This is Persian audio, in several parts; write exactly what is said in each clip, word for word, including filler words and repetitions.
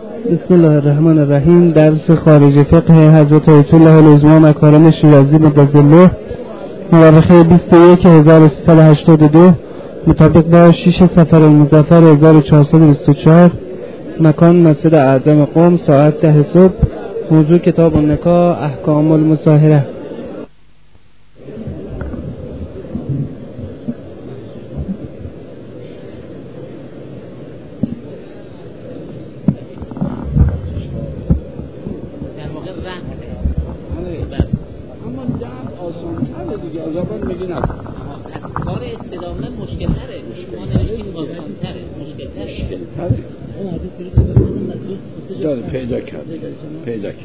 بسم الله الرحمن الرحیم. درس خارج فقه حضرت آیت الله العظمی مکارم شیرازی مدظله مورخه بیست و یک هزار و سیصد و هشتاد و دو مطابق با شش سفر المظفر هزار و چهارصد و بیست و چهار. مکان مسجد اعظم قم، ساعت ده صبح. موضوع کتاب النکاح، احکام المصاهره. پیدا کرد پیدا کرد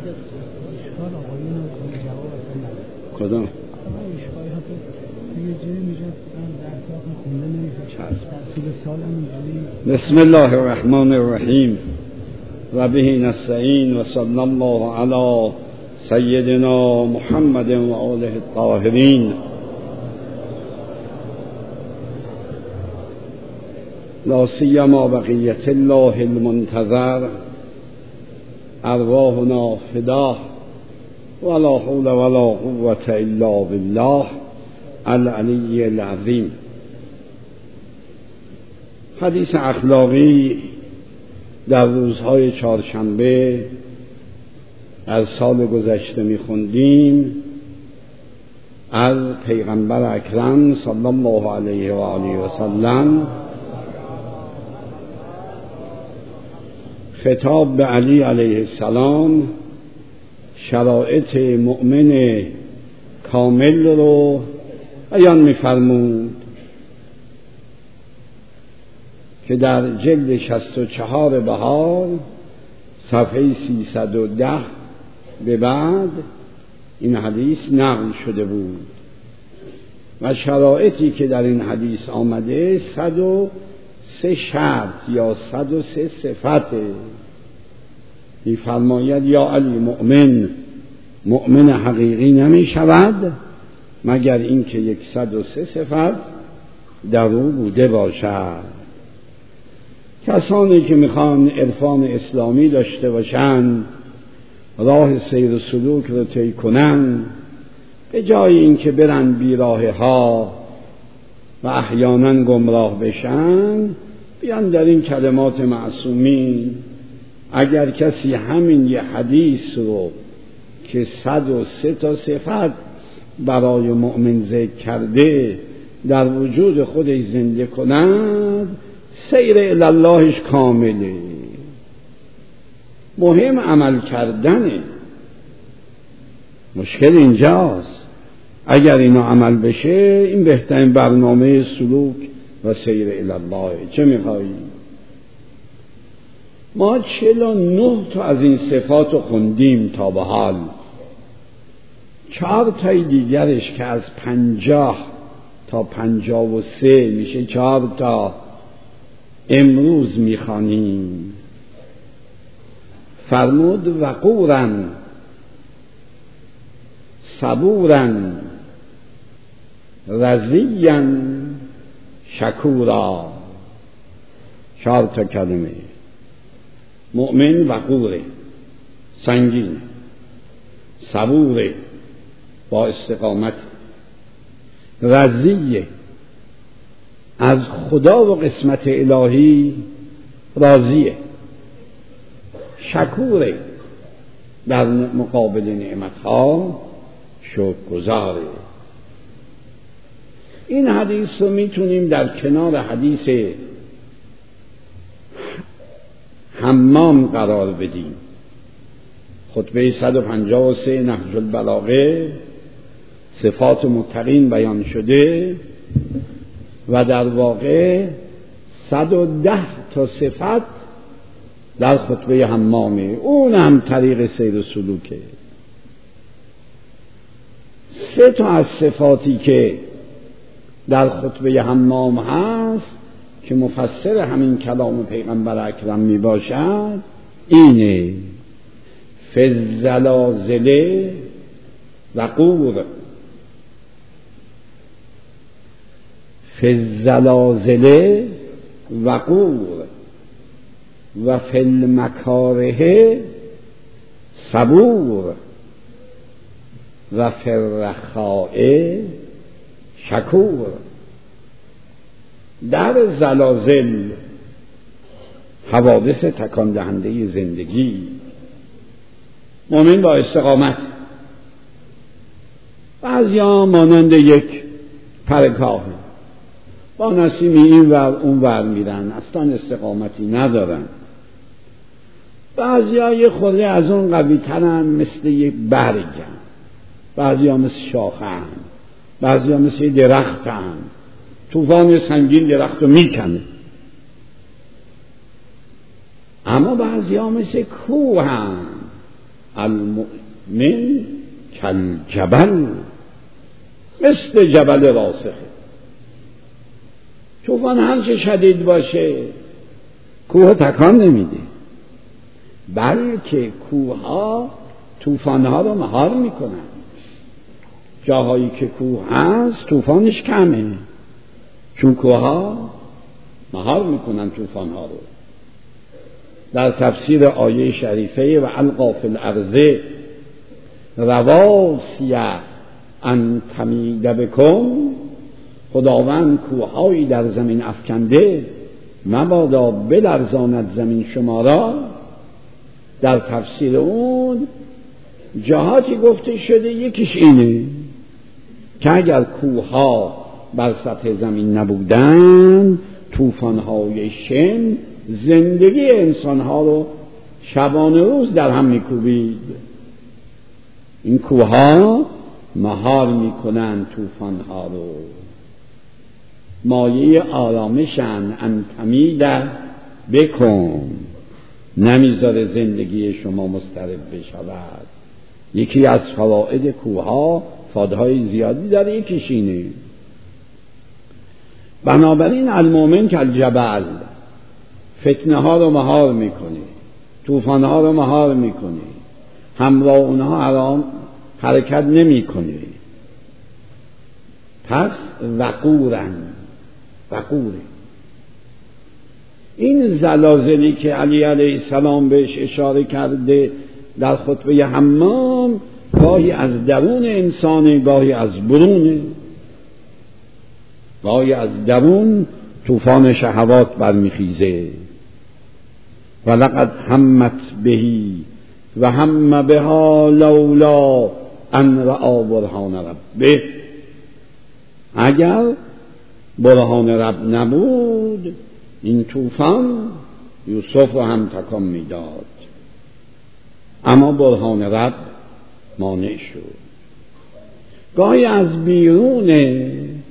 کدام بسم الله الرحمن الرحیم و به نستعین و صلی الله علی سیدنا محمد و آله الطاهرین. لا سیما بقیت الله المنتظر ارواحنا فداه ولا حول ولا قوة الا بالله العلی العظیم. حدیث اخلاقی در روزهای چهارشنبه از سال گذشته می‌خوندیم از پیغمبر اکرم صلی الله علیه و آله و سلم خطاب به علی علیه السلام شرایط مؤمن کامل رو بیان می‌فرمود که در جلد شصت و چهار بهار صفحه سیصد و ده به بعد این حدیث نقل شده بود و شرایطی که در این حدیث آمده صد و سه شرط یا صد و سه صفته. می‌فرماید یا علی مؤمن مؤمن حقیقی نمی شود مگر اینکه یک صد و سه صفت در او بوده باشد. کسانی که میخوان عرفان اسلامی داشته باشند، راه سیر و سلوک رو طی کنند، به جای اینکه برن بیراه ها و احیانا گمراه بشن، بیان در این کلمات معصومین. اگر کسی همین یه حدیث رو که صد و سه تا صفت برای مؤمن ذکر کرده در وجود خودش زنده کند، سیر الاللهش کامله. مهم عمل کردنه. مشکل اینجاست. اگر اینو عمل بشه این بهترین برنامه سلوک و سیر الالله. چه میخوایی؟ ما چهل و نه تا از این صفات رو خوندیم تا به حال. چهار تای دیگرش که از پنجاه تا پنجاه و سه میشه چهار تا امروز میخوانیم. فرمود وقورن صبورن رضیًا شکورا. چهار تا کلمه. مؤمن وقوره، سنگین، صبوره، با استقامت، رضیه، از خدا و قسمت الهی راضیه، شکوره، در مقابل نعمتها شکرگزاره. این حدیث رو میتونیم در کنار حدیث حمام قرار بدیم. خطبه صد و پنجاه و سه نهج البلاغه صفات متقین بیان شده و در واقع صد و ده تا صفت در خطبه حمامه. اون هم طریق سیر و سلوکه. سه تا از صفاتی که در خطبه حمام هست که مفسر همین کلام پیغمبر اکرم می باشد اینه: فالزلازل وقور، فالزلازل وقور، و فی المکاره صبور و فی الرخاء شکور. در زلازل، حوادث تکان دهنده زندگی، مومن با استقامت، بعضیا مانند یک پرکاه با نسیمی این ور اون ور میرن، اصلا استقامتی ندارن. بعضیا یه خورده از اون قوی ترن، مثل یک برگن، بعضیا مثل شاخن، بعضیا مثل درختن. طوفان سنگین درخت رو میکنه. اما بعضیا مثل کوهن. المؤمن کالجبل، مثل جبل راسخه. طوفان هر چه شدید باشه کوه تکان نمیده، بلکه کوه ها طوفان ها رو مهار میکنن. جاهایی که کوه هست طوفانش کمه، چون کوه ها مهار میکنن طوفان ها رو. در تفسیر آیه شریفه و القا فی الارض رواسی ان تمید بکم، خداوند کوههایی در زمین افکنده مبادا بلرزاند زمین شما را. در تفسیر اون جهاتی گفته شده، یکیش اینه که اگر کوهها بر سطح زمین نبودن، طوفان‌های شن زندگی انسان‌ها رو شبانه روز در هم می‌کوبید. این کوه‌ها مهار می‌کنن طوفان‌ها رو، مایه آرامشن. ان تمید بکن، نمیذاره زندگی شما مضطرب بشود. یکی از فواید کوه‌ها فایده‌های زیادی داره، یکیش اینه. بنابراین المؤمن کالجبل، فتنه ها رو مهار میکنه، طوفان ها رو مهار میکنه، همراه اونها آرام حرکت نمیکنه. پس وقورن، وقوره. این زلازلی که علی علیه السلام بهش اشاره کرده در خطبه حمام، گاهی از درون انسان، گاهی از برونه. گاهی از درون طوفان شهوات برمیخیزه. و لقد همت بهی و هم بها لولا ان رأى برهان ربه. اگر برهان رب نبود، این طوفان یوسف رو هم تکان میداد. اما برهان رب مانع شد. گاهی از بیرون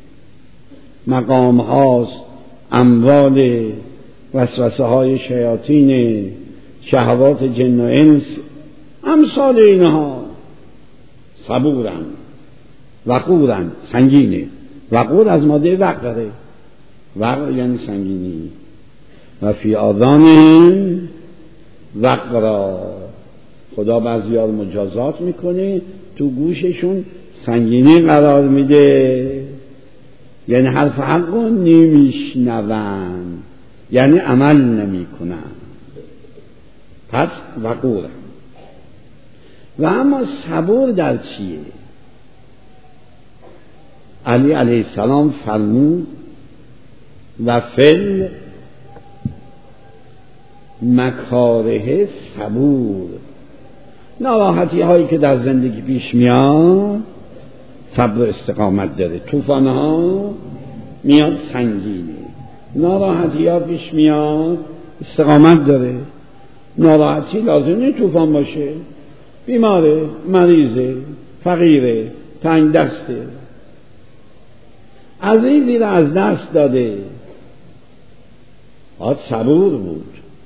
مقام هاست، اموال وسوسه های شیاطین، شهوات جن و انس، امثال اینها. صبورن، وقورن، سنگینه. وقور از ماده وقره، وقر یعنی سنگینی. و فی آذان وقرا، خدا بعضی‌ها رو مجازات میکنه، تو گوششون سنگینی قرار میده، یعنی حرف حق رو نمیشنون، یعنی عمل نمیکنن. پس وقورن. و اما صبور در چیه؟ علی علیه السلام فرمود و فل مکاره صبور. ناراحتی هایی که در زندگی پیش میاد صبر و استقامت داره. طوفان ها میاد سنگینه، ناراحتی ها پیش میاد استقامت داره. ناراحتی لازمه طوفان باشه، بیماره، مریضه، فقیره، تنگ دسته، عزیزی را از دست داده، باید صبور بود.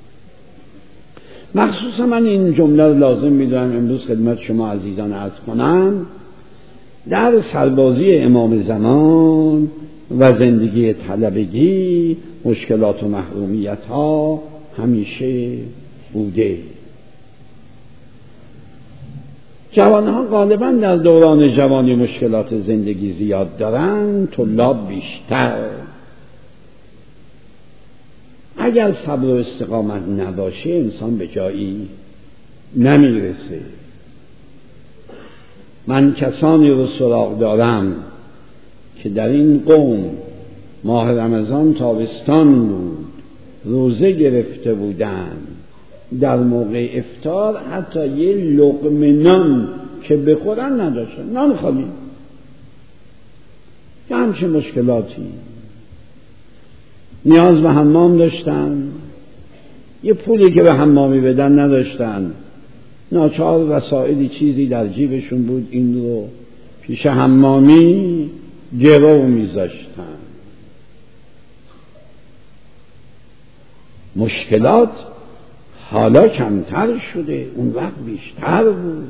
مخصوصا من این جمله رو لازم میدونم امروز خدمت شما عزیزان عرض کنم. در سربازی امام زمان و زندگی طلبگی مشکلات و محرومیت ها همیشه بوده. جوانها غالبا در دوران جوانی مشکلات زندگی زیاد دارن، طلاب بیشتر. اگر صبر و استقامت نباشه انسان به جایی نمیرسه. من کسانی رو سراغ دارم که در این قوم ماه رمضان تابستان بود، روزه گرفته بودند، در موقع افطار حتی یه لقمه نان که بخورن نداشتن، نان خالی. که همچه مشکلاتی، نیاز به حمام داشتن، یه پولی که به حمامی بدن نداشتن، ناچار وسائلی چیزی در جیبشون بود، این رو پیش حمامی گرو میذاشتن. مشکلات حالا کمتر شده، اون وقت بیشتر بود.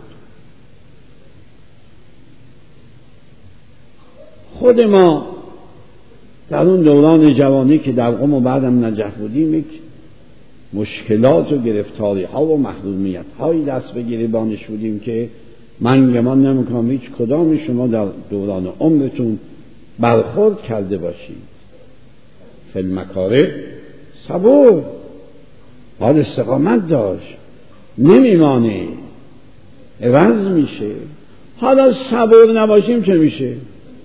خود ما در اون دوران جوانی که در قم و بعدم نجف بودیم، یک مشکلات و گرفتاری ها و محرومیت هایی دست به گریبانش بودیم که من گمان نمیکنم هیچ کدام شما در دوران عمرتون برخورد کرده باشید. فی المکاره صبور، باید استقامت داشت، نمیمانه، عوض میشه. حالا صبور نباشیم چه میشه؟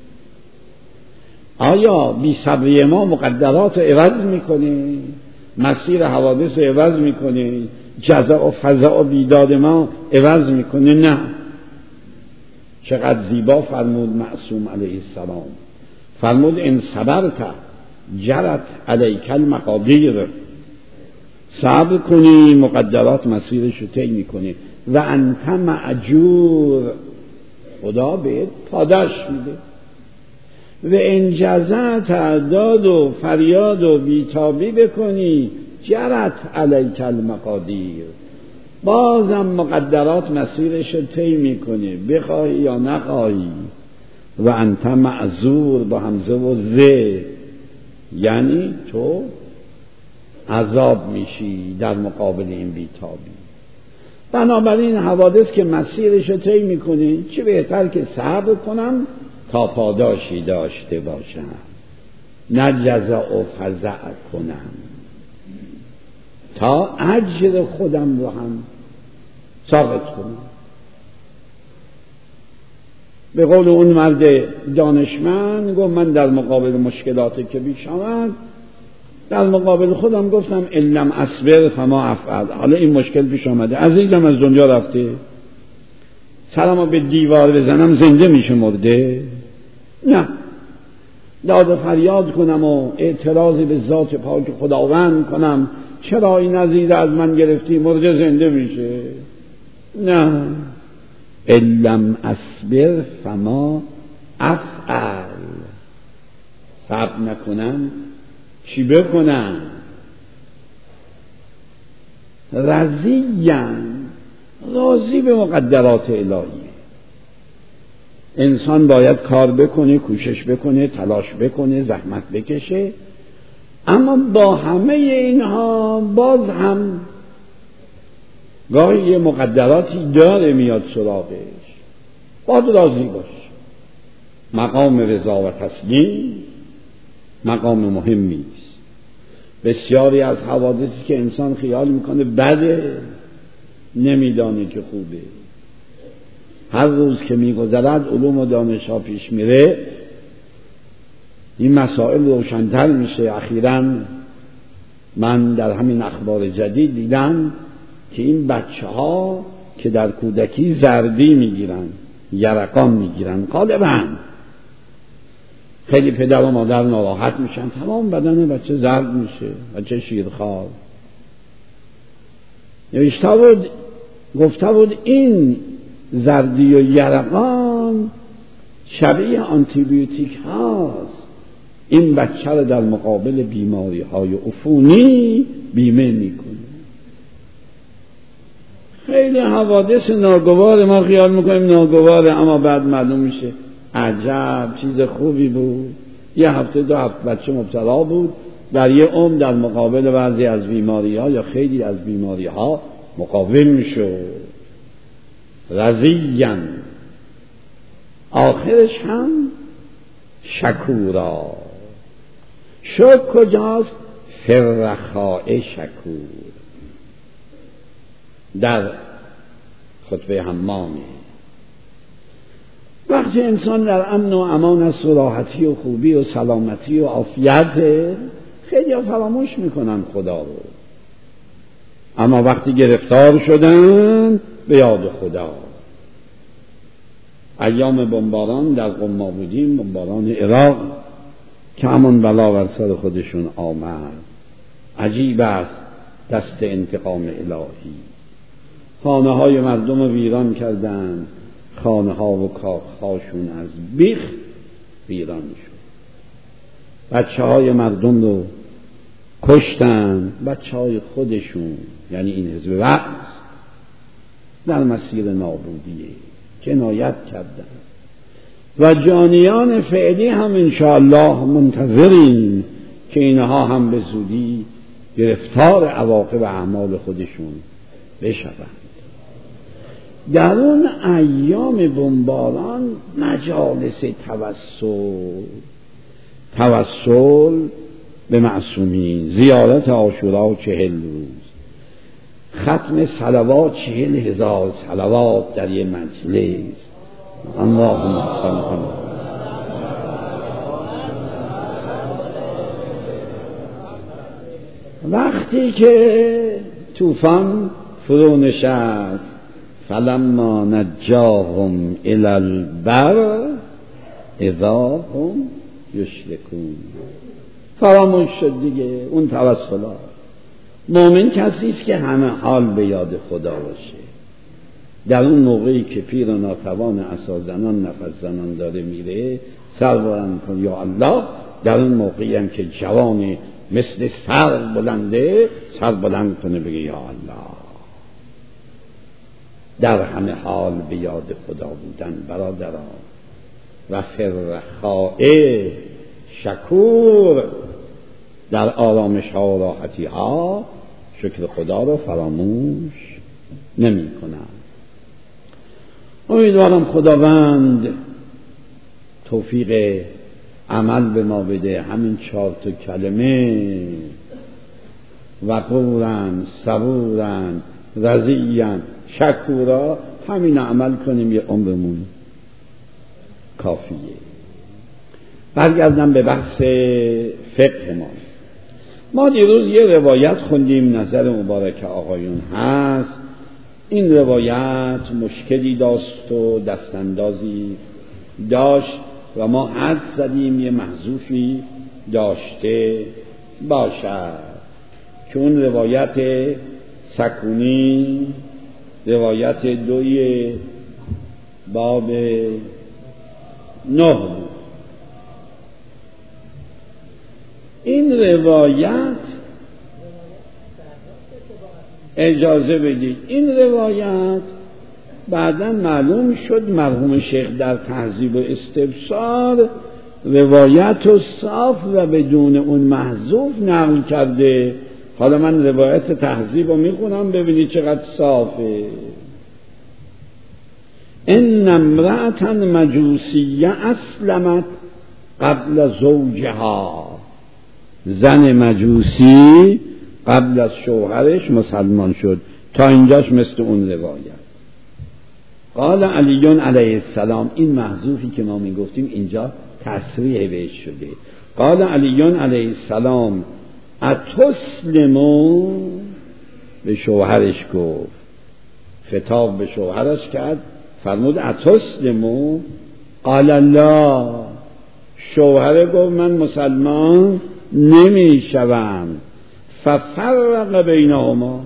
آیا بی صبری ما مقدرات رو عوض میکنه؟ مسیر حوادث رو عوض میکنه؟ جزا و فضا و بیداد ما عوض میکنه؟ نه. چقدر زیبا فرمود معصوم علیه السلام، فرمود ان صبرت جرت علیک المقادیر، صبر کنی مقدرات مسیرش رو طی میکنه. و انت مأجور، خدا بهت پاداش میده. و ان جزعت اعداد و فریاد و بیتابی بکنی جرت علیک المقادیر، بازم مقدرات مسیرش رو طی میکنه، بخواهی یا نخواهی. و انت معذور با همزه و زه، یعنی تو عذاب میشی در مقابل این بیتابی. بنابراین حوادث که مسیرش رو طی میکنه، چه بهتر که صبر کنم تا پاداشی داشته باشم، نه جزع و فزع کنم، تا اجر خودم رو هم ثابت کنم. به قول اون مرد دانشمند گفت من در مقابل مشکلاتی که پیش آمد، در مقابل خودم گفتم ان لم اصبر فما افعل. حالا این مشکل پیش آمده، عزیزم از دنیا رفته، سرمو به دیوار بزنم زنده میشه مرده؟ نه. داد و فریاد کنم و اعتراضی به ذات پاک خداوند کنم، چرا این عزیز از من گرفتی؟ مرده زنده میشه؟ نه. ان لم اصبر فما افعل، صبر نکنم چی بکنم؟ رضیاً، راضی به مقدرات الهی. انسان باید کار بکنه، کوشش بکنه، تلاش بکنه، زحمت بکشه، اما با همه اینها باز هم گاهی یه مقدراتی داره میاد سراغش، باید راضی باش. مقام رضا و تسلیم مقام مهمی است. بسیاری از حوادثی که انسان خیال میکنه بده، نمیدانه که خوبه. هر روز که میگذرد علوم و دانش ها پیش میره، این مسائل روشن‌تر میشه. اخیراً من در همین اخبار جدید دیدم که این بچه ها که در کودکی زردی میگیرن، یرقان میگیرن، غالباً خیلی پدر و مادر ناراحت میشن، تمام بدن بچه زرد میشه، بچه شیرخوار. نوشته بود، گفته بود این زردی و یرقان شبیه آنتی بیوتیک هاست، این بچه رو در مقابل بیماری های عفونی بیمه میکنه. خیلی حوادث ناگوار ما خیال میکنیم ناگواره، اما بعد معلوم میشه عجب چیز خوبی بود. یه هفته دو هفته بچه مبتلا بود، در یه عمر در مقابل بعضی از بیماری ها یا خیلی از بیماری ها مقاوم میشه. رضیاً، آخرش هم شکورا. شکر کجاست؟ فرخاء شکور در خطبه حمامی. وقتی انسان در امن و امان است و راحتی و خوبی و سلامتی و عافیت، خیلی ها فراموش میکنن خدا رو، اما وقتی گرفتار شدن به یاد خدا. ایام بمباران در قم بودیم، بمباران عراق، که همون بلا بر سر خودشون آمد. عجیب است دست انتقام الهی. خانه های مردم رو ویران کردن، خانه ها و کاخهاشون از بیخ ویران شد. بچه های مردم رو کشتن، بچه های خودشون، یعنی این حزب وقت در مسیر نابودیه جنایت کردن. و جانیان فعلی هم انشاءالله منتظریم که اینها هم به زودی گرفتار عواقب اعمال خودشون بشوند. در اون ایام بمباران مجالس توسل توسل به معصومین، زیارت عاشورا چهل روز، ختم صلوات چهل هزار صلوات در یه مجلس. اللهم صل علی وقتی که طوفان فرو نشست، فلما نجاهم الی البر اذا هم یشرکون، فراموش شد دیگه اون توسلات. مومن کسی است که همه حال به یاد خدا باشه. در اون موقعی که پیر و ناتوان عصا زنان نفس زنان داره میره، سر بلند کن یا الله. در اون موقعی هم که جوان مثل سر بلنده، سر بلند کنه بگه یا الله. در همه حال به یاد خدا بودن برادران. و فرخاء شکور، در آرامش ها و راحتی ها شکر خدا رو فراموش نمی کنند. امیدوارم خداوند توفیق عمل به ما بده. همین چهار تا کلمه وقورن، صبورن، رضیین، شکورا، همین عمل کنیم یه عمرمون کافیه. برگردم به بحث فقه ما. ما دیروز یه روایت خوندیم، نظر مبارک آقایون هست. این روایت مشکلی داشت و دستاندازی داشت و ما حد زدیم یه محذوفی داشته باشد که اون روایت سکونی، روایت دوی باب نه بود. این روایت اجازه بدید، این روایت بعداً معلوم شد مرحوم شیخ در تهذیب و استبصار روایت و صاف و بدون اون محذوف نقل کرده. حالا من روایت تهذیب رو میخونم ببینید چقدر صافه. ان امرأة مجوسیه اسلمت قبل زوجها، زن مجوسی قبل از شوهرش مسلمان شد. تا اینجاش مثل اون روایت. قال علی علیه السلام، این محذوفی که ما میگفتیم اینجا تصریح بهش شده. قال علی علیه السلام اتسلمو، به شوهرش گفت، خطاب به شوهرش کرد، فرمود اتسلمو. قال لا، شوهر گفت من مسلمان نمی شوم. ففرق بینهما،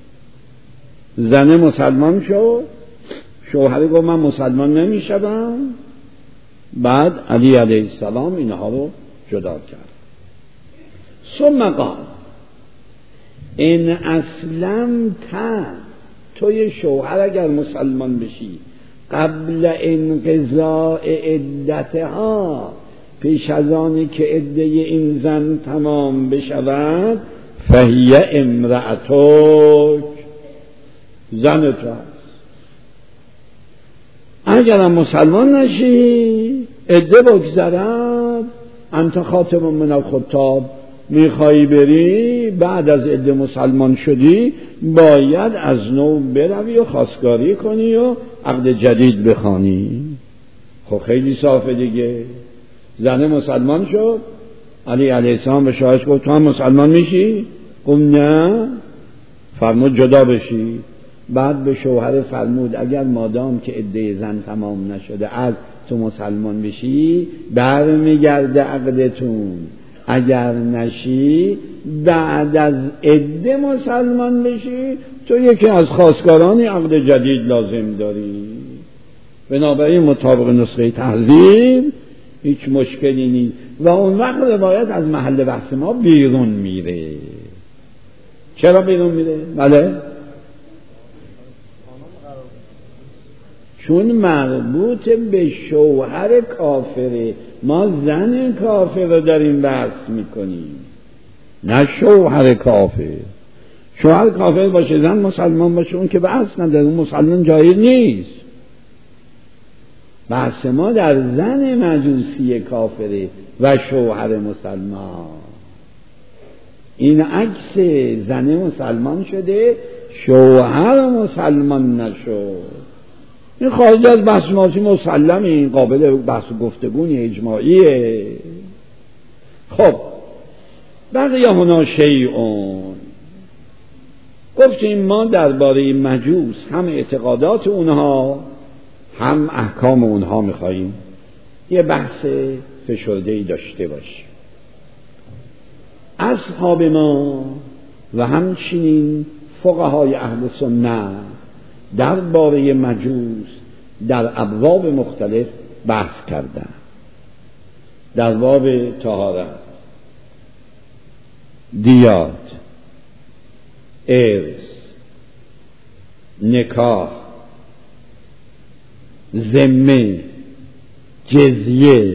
زن مسلمان شد، شوهر گفت من مسلمان نمی شوم. بعد علی علیه السلام اینها رو جدا کرد. ثم قال این اسلمت، توی شوهر اگر مسلمان بشی قبل انقضاء عدتها، پیش از آنی که عده این زن تمام بشود، فهی امرأتک، زن تو هست. اگرم مسلمان نشی عده بگذرد، انت خاتم من الخطاب، میخوایی بری بعد از عده مسلمان شدی باید از نو بروی و خواستگاری کنی و عقد جدید بخوانی. خب خیلی صافه دیگه. زن مسلمان شد، علی علیه السلام به شوهرش گفت تو هم مسلمان میشی؟ گفت نه. فرمود جدا بشی. بعد به شوهر فرمود اگر مادام که عده زن تمام نشده از تو مسلمان بشی برمیگرده عقدتون، اگر نشی بعد از عده مسلمان بشی تو یکی از خواستگارانی عقد جدید لازم داری. بنابراین مطابق نسخه تهذیب هیچ مشکلی نیست و اون وقت روایت از محل بحث ما بیرون میره. چرا بیرون میره؟ بله چون مربوط به شوهر کافره. ما زن کافر رو داریم بحث میکنیم نه شوهر کافر. شوهر کافر باشه زن مسلمان باشه اون که بحث نداره، اون مسلمان جاهل نیست. بحث ما در زن مجوسی کافره و شوهر مسلمان. این عکس زن مسلمان شده شوهر مسلمان نشد. این خارج از بحث ماسی مسلم، این قابل بحث گفتگونی اجماعیه. خب بقیه هنا شیئون. گفتیم ما درباره مجوس هم اعتقادات اونها هم احکام اونها میخواییم یه بحث فشرده‌ای داشته باشیم. اصحاب ما و همچنین فقهای اهل سنت درباره مجوس در ابواب مختلف بحث کردند. در باب طهارت، دیات، ارث، نکاح، ذمه، جزیه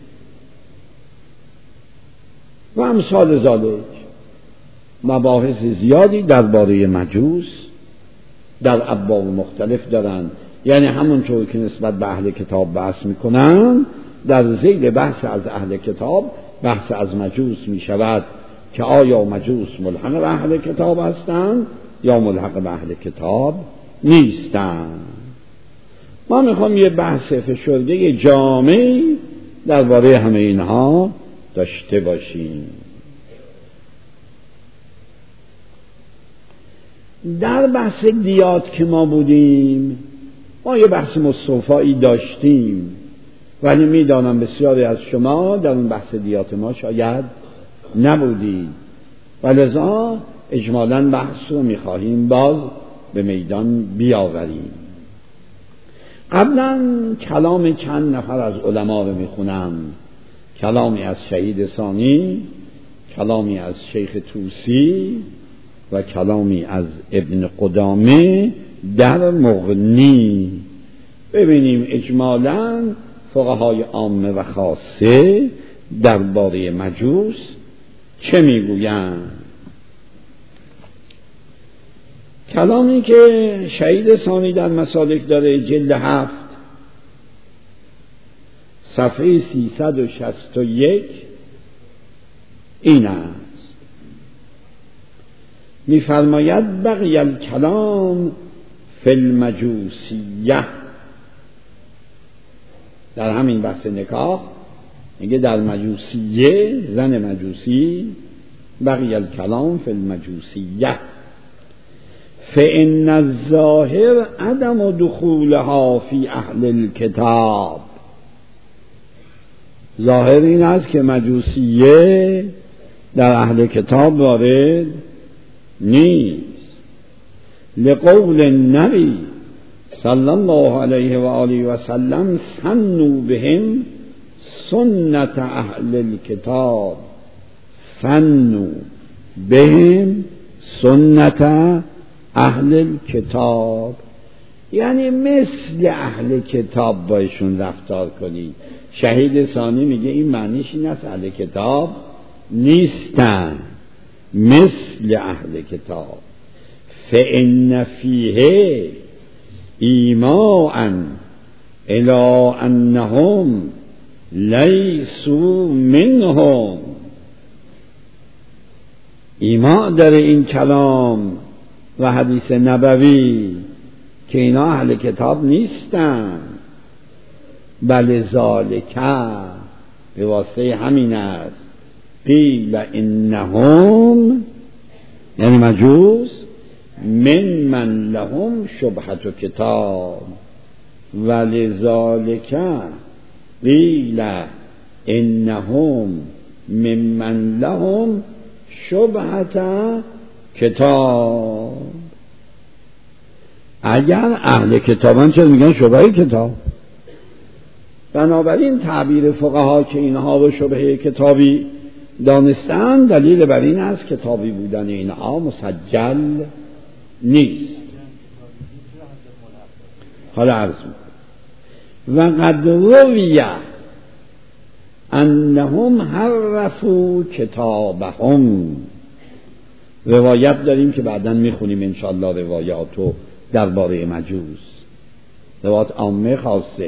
و امثال ذالک مباحث زیادی درباره مجوس در ابواب مختلف دارند. یعنی همونطور که نسبت به اهل کتاب بحث میکنن در ذیل بحث از اهل کتاب بحث از مجوس میشود که آیا مجوس ملحق به اهل کتاب هستند یا ملحق به اهل کتاب نیستند. ما میخوام یه بحث فشرده جامعی درباره همه اینها داشته باشیم. در بحث دیات که ما بودیم ما یه بحث مستوفایی داشتیم ولی میدانم بسیاری از شما در اون بحث دیات ما شاید نبودید و لذا اجمالاً بحث رو میخواهیم باز به میدان بیاوریم. قبلا کلام چند نفر از علما رو میخونم. کلامی از شهید ثانی، کلامی از شیخ طوسی و کلامی از ابن قدامه در مغنی. ببینیم اجمالاً فقهای عامه و خاصه درباره مجوس چه میگویند. کلامی که شهید ثانی در مسالک داره جلد هفت صفحه سیصد و شصت و یک این است. می‌فرماید بقی الکلام فی المجوسیه. در همین بحث نکاح میگه در مجوسیه، زن مجوسی، بقی الکلام فی المجوسیه فإن الظاهر عدم دخولها فی اهل الکتاب. ظاهر این است که مجوسیه در اهل کتاب وارد نیست. لقول النبی صلی الله علیه و آله و سلم سنوا بهم سنت اهل الکتاب. سنوا بهم سنت اهل کتاب یعنی مثل اهل کتاب با ایشون رفتار کنید. شهید ثانی میگه این معنیش این است اهل کتاب نیستن، مثل اهل کتاب. فإن فیه ایماء الی انهم لیسوا منهم. ایما داره این کلام و حدیث نبوی که اینا اهل کتاب نیستن، بل ذالک به واسطه همین است قیل انهم یعنی مجوس من من لهم شبهت کتاب ولذالک قیل انهم من من لهم شبهت کتاب. اگر اهل کتابن چرا میگن شبهه کتاب؟ بنابراین تعبیر فقها که اینها رو شبهه کتابی دانستن دلیل بر این است کتابی بودن اینها مسجل نیست. حالا عرض میکنم و قد رویه انهم حرفوا کتابهم. روایت داریم که بعداً میخونیم انشاءالله روایاتو درباره مجوس، روایت عامه خاصه.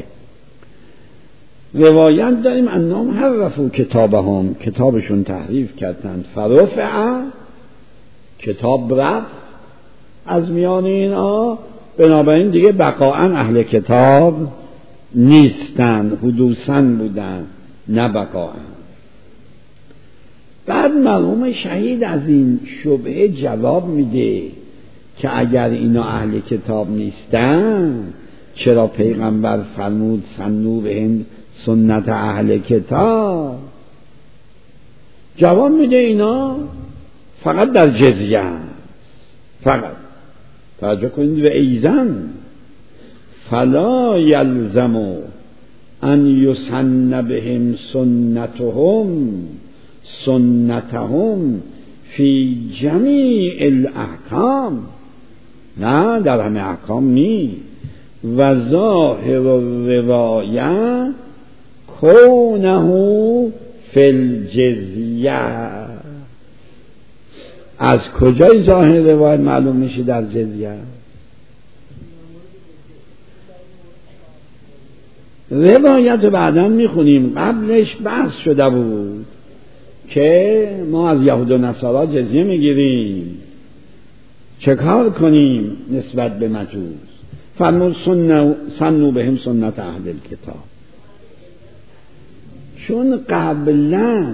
روایت داریم انهم حرفوا کتابهم، کتابشون تحریف کردند، فرفع کتاب رفت از میان اینا، بنابراین دیگه بقاءً اهل کتاب نیستند، حدوثاً بودند نه بقاءً. بعد مرحوم شهید از این شبهه جواب میده که اگر اینا اهل کتاب نیستن چرا پیغمبر فرمود سنوا بهم سنت اهل کتاب؟ جواب میده اینا فقط در جزیه است، فقط. توجه کنید و ایزن فلا یلزم ان یسن بهم سنتهم سنتهم فی جمیع الاحکام. نه در همه احکام نی. و ظاهر الروایه کونه فی الجزیه. از کجای ظاهر روایت معلوم میشه در جزیه؟ روایت رو بعدا میخونیم، قبلش بحث شده بود که ما از یهود و نصارا جزیه میگیریم، چه کار کنیم نسبت به مجوس؟ فرمود سنوا بهم سنت اهل الکتاب. چون قبلا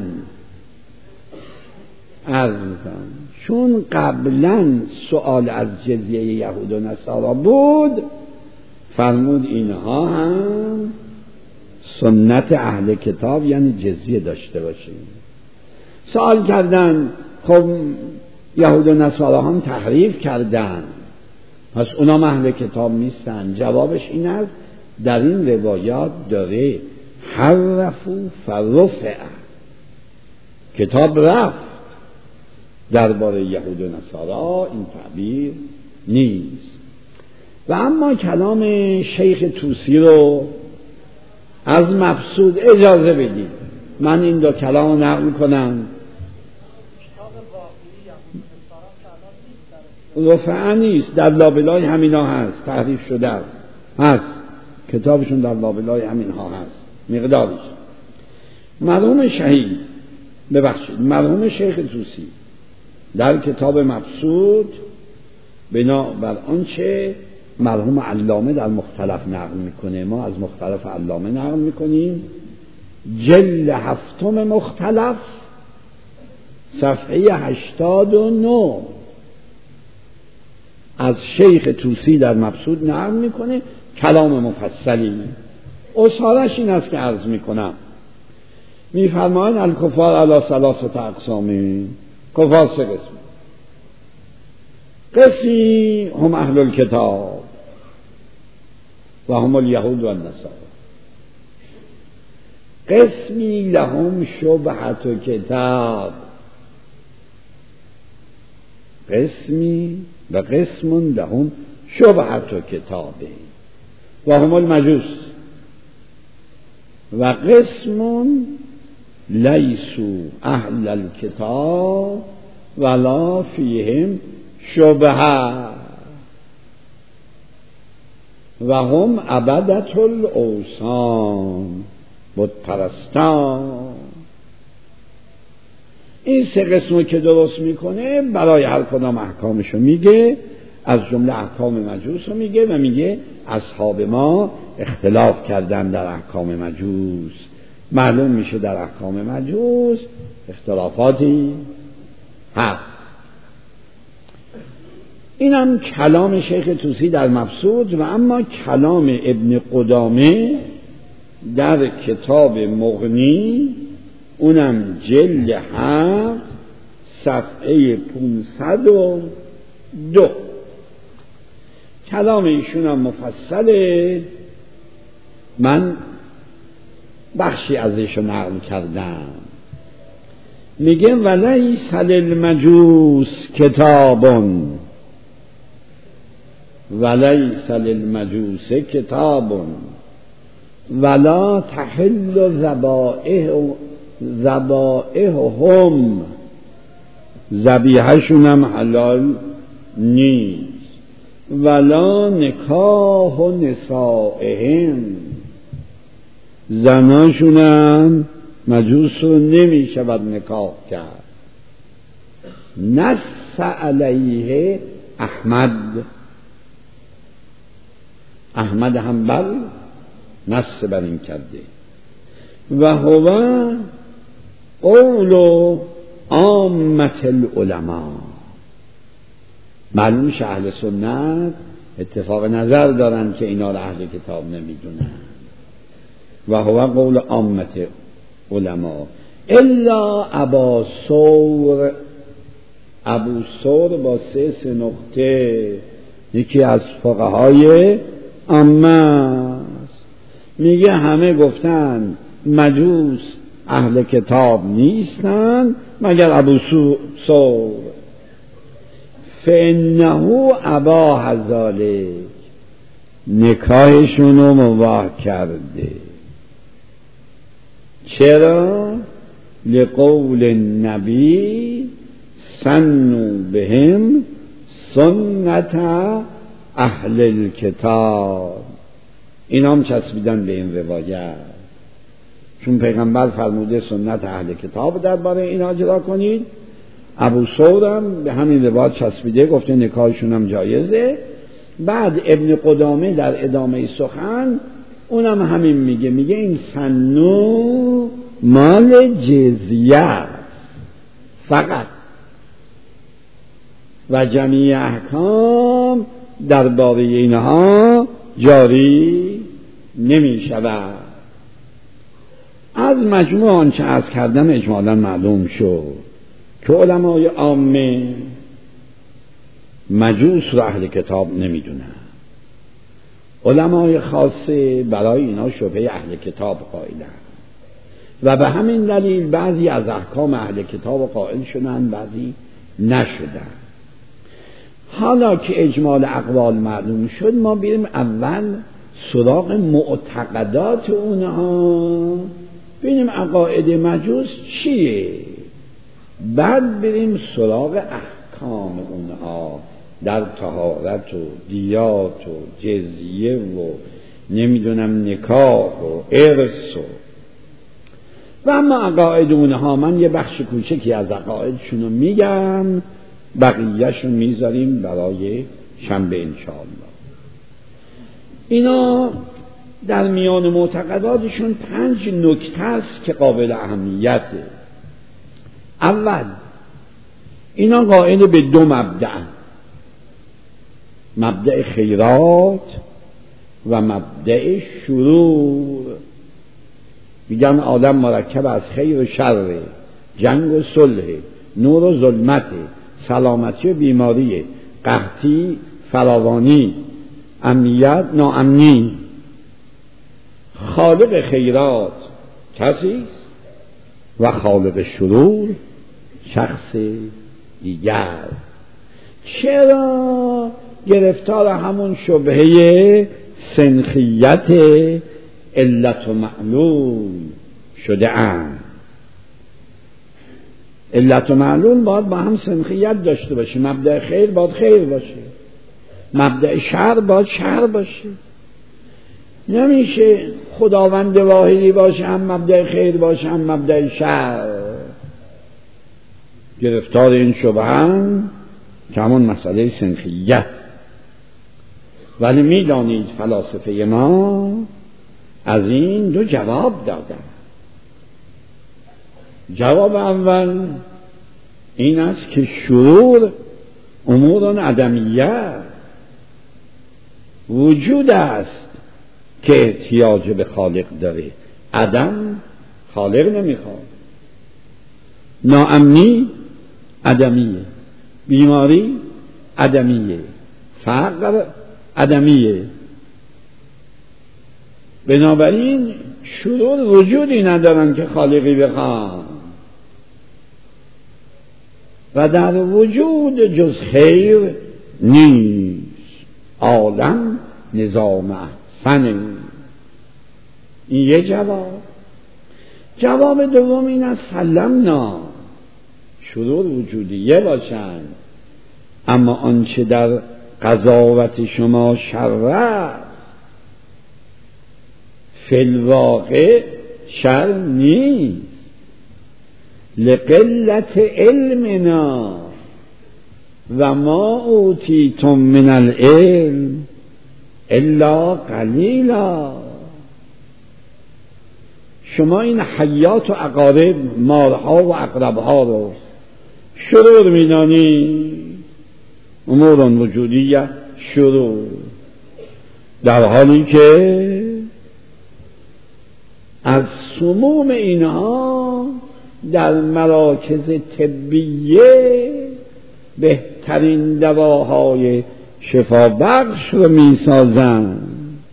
عرض میکنم چون قبلا سؤال از جزیه یهود و نصارا بود، فرمود اینها هم سنت اهل کتاب یعنی جزیه داشته باشیم. سوال کردن خب یهود و نصارا هم تحریف کردن، پس اونا اهل کتاب نیستن؟ جوابش این است در این روایات داره حرفوا فرفع، کتاب رفت، درباره یهود و نصارا این تعبیر نیست. و اما کلام شیخ طوسی رو از مبسوط اجازه بدید من این دو کلام نقل کنم. رفعه نیست، در لابلای همینا هست، تحریف شده است، هست کتابشون در لابلای همینها هست مقدارش. مرحوم شهید ببخشید مرحوم شیخ طوسی در کتاب مبسوط بنا بر آنچه مرحوم علامه در مختلف نقل میکنه، ما از مختلف علامه نقل میکنیم، جلد هفتم مختلف صفحه هشتاد و نه از شیخ طوسی در مبسوط نقل میکنه، کلام مفصلی. اصالش این است که عرض میکنم، میفرماید الکفار علی ثلاثه اقسام، کفار سه قسم. قسمی هم اهل الکتاب و هم الیهود و النصارا، قسمی لهم شبهت کتاب، قسمی و قسم لهم شبهت کتابه و هم المجوس، و قسم لیسو اهل الکتاب ولا فیهم شبهه و هم عبدت الاوثان، بت پرستان. این سه قسمو که درست میکنه برای هر کدام احکامشو میگه، از جمله احکام مجوس رو میگه و میگه اصحاب ما اختلاف کردن در احکام مجوس. معلوم میشه در احکام مجوس اختلافاتی هست. اینم کلام شیخ طوسی در مبسوط. و اما کلام ابن قدامه در کتاب مغنی، اونم جلد هفت صفحه پانصد و دو. کلام ایشون هم مفصله، من بخشی ازش نقل کردم. میگه ولیس للمجوس کتابون ولیس للمجوس کتابون ولا تحل ذبائح ذبائحهم، ذبیحه‌شون هم حلال نیست. ولا نکاح و نسائهم، زناشون هم مجوس رو نمی شود نکاح کرد. نص علیه احمد، احمد حنبل نص بر این کرده. و هو قول عامة العلماء، معلوم شه اهل سنت اتفاق نظر دارن که اینا رو اهل کتاب نمیدونن. و هو قول عامة علماء الا ابا ثور، ابو ثور با سه سه نقطه، یکی از فقهای عامه است، میگه همه گفتن مجوس اهل کتاب نیستن مگر ابو ثور، فانه اباح ذلک، نکاحشون رو مباح کرده. چرا؟ لقول النبی سنوا بهم سنت اهل الکتاب، اینا هم چسبیدن به این روایت، چون پیغمبر فرموده سنت اهل کتاب درباره اینا اجرا کنید. ابو ثور هم به همین روایت چسبیده، گفته نکاحشون هم جایزه. بعد ابن قدامه در ادامه سخن اونم همین میگه، میگه این سنو مال جزیه فقط و جمیع احکام درباره اینها جاری نمی شود. از مجموع آنچه عرض کردم اجمالا معلوم شد که علمای عامه مجوس رو اهل کتاب نمیدونن، علمای خاصه برای اینا شبهه اهل کتاب قائلن و به همین دلیل بعضی از احکام اهل کتاب قائل شدن، بعضی نشدن. حالا که اجمال اقوال معلوم شد، ما بریم اول سراغ معتقدات اونها، ببینیم عقاید مجوس چیه، بعد بریم سراغ احکام اونها در طهارت و دیات و جزیه و نمیدونم نکاح و ارث و و اما عقاید اونها من یه بخش کوچکی از عقایدشونو میگم، بقیهشون میذاریم برای شنبه انشاءالله. اینا در میان معتقداتشون پنج نکته است که قابل اهمیته. اول، اینا قائل به دو مبدأ، مبدأ خیرات و مبدأ شرور. میگن عالم مرکب از خیر و شر، جنگ و صلح، نور و ظلمت، سلامتی و بیماری، قحطی فراوانی، امنیت ناامنی. خالق خیرات کسی و خالق شرور شخص دیگر. چرا گرفتار همون شبهه سنخیت علت و معلول شده اند؟ علت و معلول باید با هم سنخیت داشته باشه. مبدأ خیر باید خیر باشه، مبدأ شر باید شر باشه. نمیشه خداوند واحدی باشه هم مبدأ خیر باشه هم مبدأ شر. گرفتار این شبهه‌اند که همون مسئله صنفیت. ولی میدانید فلاسفه ما از این دو جواب دادن. جواب اول این است که شرور امور عدمیه، وجود است که احتیاج به خالق داره، عدم خالق نمیخواد. ناامنی عدمیه، بیماری عدمیه، فقر عدمیه. بنابراین شرور وجودی ندارن که خالقی بخوان و در وجود جز خیر نیست. عالم نظام احسنه. این یه جواب. جواب دوم این است سلمنا، شرور وجودیه باشند، اما آنچه در قضاوت شما شر است فی الواقع شر نیست. لقلت علمنا و ما اوتیتم من العلم الا قلیلا. شما این حیات و عقارب، مارها و عقربها رو شرور میدانی، امور وجودیه شرور، در حالی که از سموم اینها در مراکز طبیه بهترین دواهای شفا بخش رو می سازند.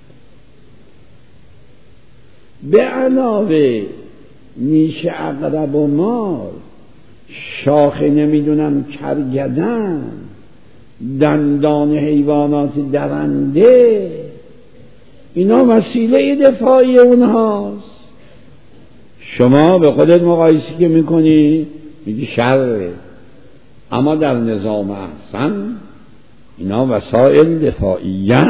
به علاوه نیش عقرب و مار، شاخ نمیدونم کرگدن، دندان حیوانات درنده، اینا وسیله دفاعی اونهاست. شما به خودت مقایسه که میکنی میگی شره، اما در نظام احسن اینا وسایل دفاعیه.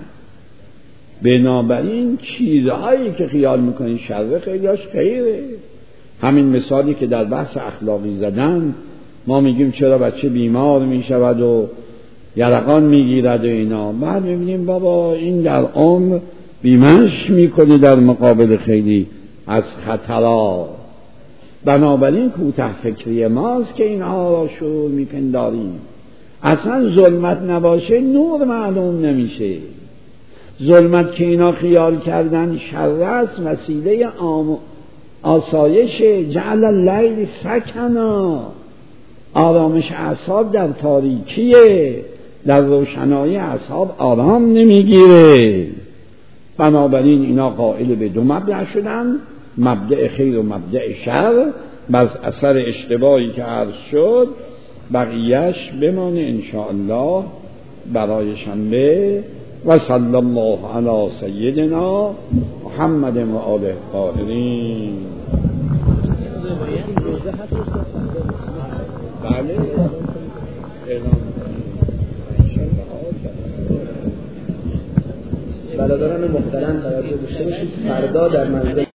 بنابراین چیزهایی که خیال میکنی شره خیلیاش خیره. همین مثالی که در بحث اخلاقی زدن، ما میگیم چرا بچه بیمار میشود و یرقان میگیرد و اینا، بعد میبینیم بابا این در عمر بیمش میکنه در مقابل خیلی از خطرات. بنابراین کوته فکری ماست که اینها را شرور میپنداریم. اصلا ظلمت نباشه نور معلوم نمیشه. ظلمت که اینا خیال کردن شر است، وسیله آم... آسایش. جعل اللیل سکنا، آرامش اعصاب در تاریکیه، در روشنایی اعصاب آرام نمیگیره. بنابراین اینا قائل به دو مبدأ شدن، مبدأ خیر و مبدأ شر. بس اثر اشتباهی که عرض شد بقیهش بمانه انشاءالله برای شنبه. و صلی الله علی سیدنا محمد و آله الطاهرین. بله برادران محترم توجه داشته باشید، فردا در منزل